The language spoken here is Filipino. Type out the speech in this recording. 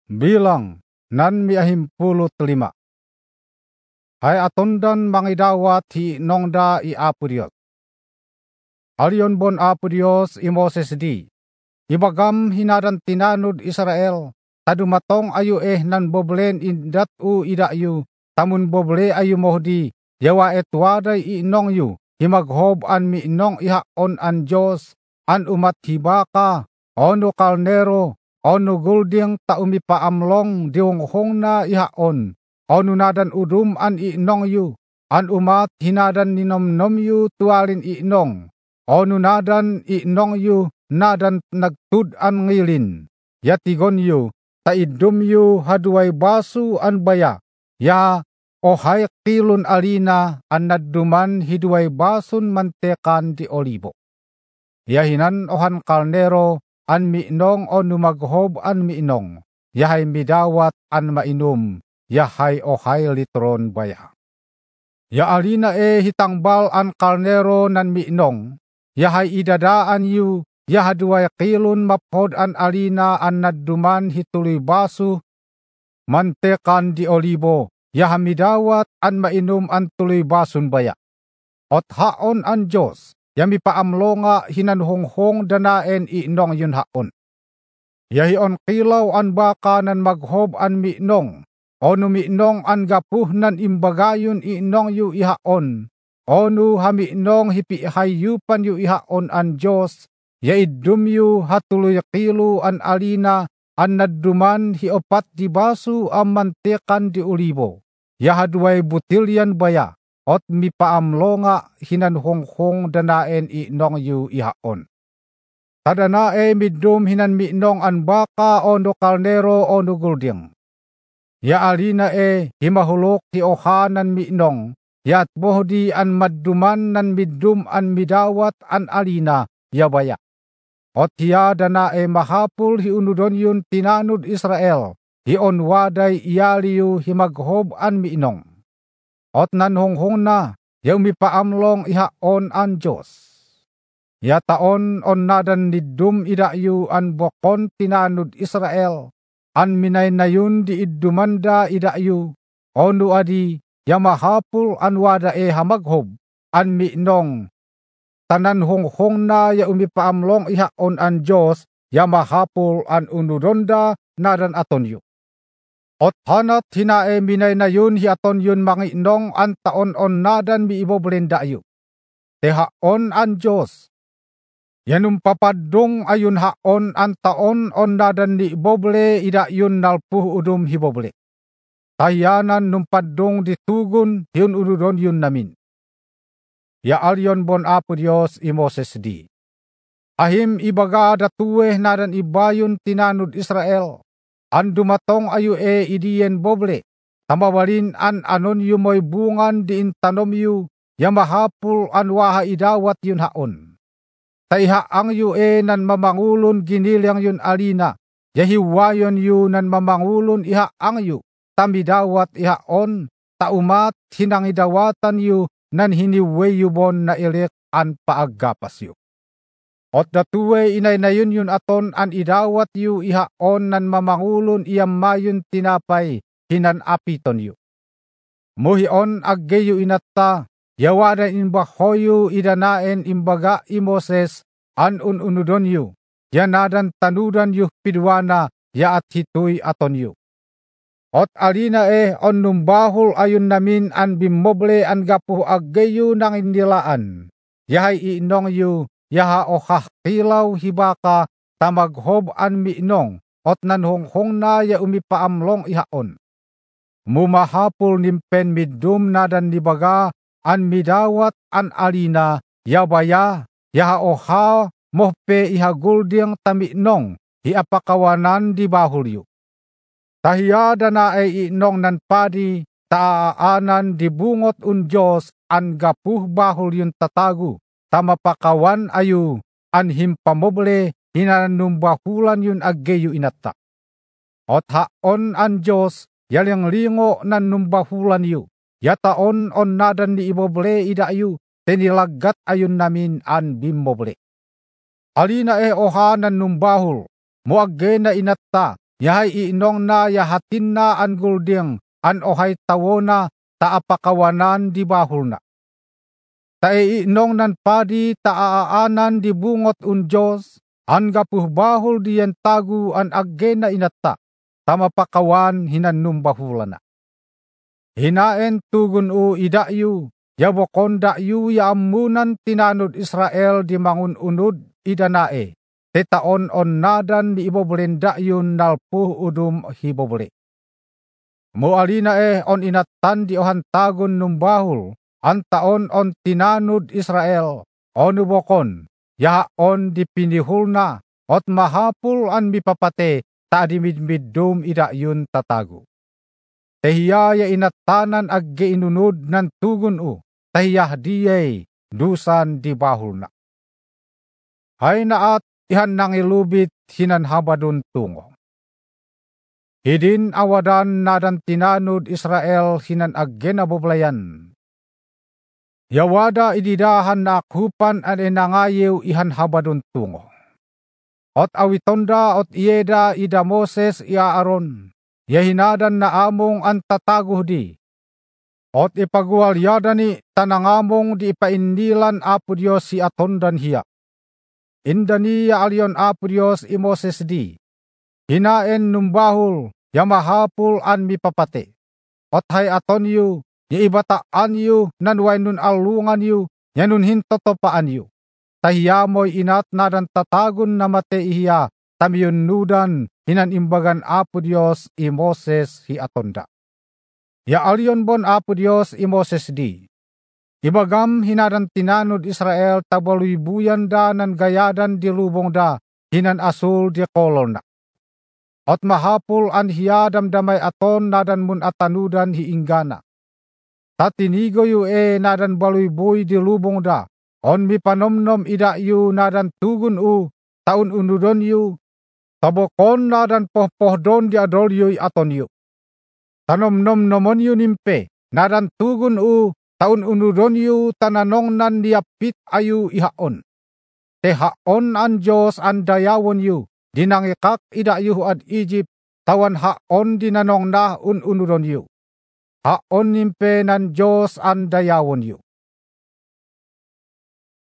Bilang nan miahimpulot 5. Hay atondan mangidawat hi nongda i Apo Dios. Aliyon bon Apo Dios i Moses di. Ibagam hinadan tinanud Israel. Tadumatong ayu nan boblen indat u idayu. Tamun boble ayu mohdi. Yawa etwaday i nong yu. Himaghob an mi nong ihaon an Diyos. An umat hibaka. Ono kalnero. Ono gulding taumi paamlong diwonghong na ihaon. Ono nadan udum an inong yu. An umat hinadan ninomnom yu tualin inong. Ono nadan inong yu nadan nagtud an ngilin. Yatigon yu taidum yu haduay basu an baya. Ya ohay kilun alina an naduman hiduay basun mantekan di olibo. Yahinan ohan kalnero an miinong o numaghob an miinong, yahay midawat an mainum, yahay ohay litron baya. Ya alina hitangbal an kalnero nan miinong, yahay idadaan yu, yahaduay kilon mapod an alina an naduman hituloy baso, mantekan di olibo, yahamidawat an mainum an tuloy basun baya. Ot haon an Diyos, yami paamlo nga hinanhonghong danaen inong yun haon. Yahion kilaw an baka nan maghob an miinong, ono miinong an gapuh nan imbagayon inong yu ihaon, ono hamiinong hipihayupan yu ihaon an Diyos, yaidum yu hatuloy kilo an alina, an naduman hiopat di baso ang mantekan di olibo, yahadway butilyan baya, ot mi paamlo nga hinanhonghong danaen inong yu ihaon. Tadana midum hinan miinong an baka ono kalnero ono gulding. Ya alina himahulok ti ohanan miinong, yat bohdi an maduman nan midum an midawat an alina yabaya. Ot hiya dana mahapul hiunudon yun tinanud Israel, hion waday iyaliyu himaghob an miinong. Ot nanhonghong na, yaw mi paamlong ihaon an Diyos. Ya taon on nadan nidum idayu an bokon tinanud Israel, an minay na yun di idumanda idayu, onu adi, ya mahapul an wada hamaghob, an miinong. Tanan honghong na ya umipaamlong ihaon an Diyos, ya mahapul an unudonda nadan aton yu. Ot hanat hinae minay na yun hiaton yun manginong an taon on nadan mi iboblenda yu. Tehaon an Diyos. Yanum papadong ayun haon an taon on nadan ni iboble ida yun nalpuh udum hiboble. Tayanan numpadong ditugun yun ududon yun namin. Ya alyon bon Apo Dios i Moses di. Ahim ibaga datuwe nadan ibayun tinanud Israel. An dumatong ayu idiyen boble, tamawalin an anon yumoy bungan di intanom yu, yamahapul an waha idawat yun haon. Taiha ang yu nan mamangulon ginilyang yun alina, yahiwayon yu nan mamangulon iha ang yu, tamidawat ihaon, taumat hinangidawatan yu, nan hiniwe yu bon na ilik an paaggapas yu. Ot datuwe inay na yun aton an idawat yu ihaon nan mamangulon iyam mayon tinapay hinan apiton yu. Muhion aggeyo inatta, yawadan imbahoyo idanaen imbaga i Moses an ununudon yu, yanadan tanudan yu pidwana ya at hitoy aton yu. Ot alina on numbahol ayun namin an bimoble an gapu aggeyo nang indilaan, yahay inong yu, yaha ohah kilaw hibaka tamaghob an miinong, ot nanhonghong na ya umipaamlong ihaon. Mumahapul nimpen midum nadan nibaga an midawat an alina, yabaya, yaha oha mohpe ihagulding tamiinong, hiapakawanan di bahulyo. Tahiyada na inong nan padi, taaanan di bungot un Diyos an gapuh bahul yun tatagu, tamapakawan ayu, an himpamoble, hinanumbahulan yun aggeyo inatta. Ot haon an Diyos, yalyang lingo nan numbahulan yu, yataon on nadan ni iboble idayu, tenilagat ayun namin an bimoble. Alina oha nan numbahul, muagge na inatta, yahay inong na yahatin na an gulding an ohay tawo na taapakawanan di bahul na. Tae inong nan padi taaanan di bungot un Diyos, an gapuh bahul di yan tagu an agena inatta, tamapakawan hinanum bahulan na. Hinaen tugun u idayu, yabokon dayu ya amunan tinanud Israel di mangun unud idanae, tetaon on nadan di iboblen dayun nalpuh udum hibobole. Mualina on inatan di ohan tagun numbahul, antaon on tinanud Israel, onu bokon, yaon dipinihul na, ot mahapul an mipapate, taadimidmiddum idayun tatagu. Tahiya ya inatanan agge inunod nan tugun u, tahiyah diyay dusan di bahul na. Hay naat ihan nang ilubit hinan habadun tungo. Hidin awadan nadan tinanud Israel hinan agge naboblayan. Yawada ididahan na akhupan an enangayew ihan habadun tungo. Ot awitonda ot ieda ida Moses ia Aaron, yahinadan na among an tataguh di. Ot ipagual yadani tanangamong di ipaindilan Apo Dios si atondan hiya. Indani ya alyon Apo Dios i Moses di. Hinaen numbahul, yamahapul an mipapate. Ot hay aton yu, ya ibataan yu, nanway nun alungan yu, yanun hintotopaan yu. Tahiyamoy inat nadan tatagun na mate ihiya, tamiyun nudan, hinan imbagan Apo Dios i Moses hi atonda. Ya alyon bon Apo Dios i Moses di. Ibagam hinadan tinanud Israel tabaluibuyan da nan gayadan di lubong da, hinan asul di kolon na. Ot mahapul an hiya damdamay aton nadan mun atanudan hi inggana. Tatinigo yu nadan baluibuy di lubong da, on mi panomnom ida yu nadan tugun u, taun unudon yu, tabokon nadan pohpohdon di adol yu aton yu. Tanomnom nomon yu nimpe, nadan tugun u, taun unudon yu tananong nan diapit ayu ihaon. Tehaon an Diyos an dayawon yu, dinangikak ida yu ad Egypt, tawan haon dinanong na unudon yu. Haon nimpe nan Diyos an dayawon yu.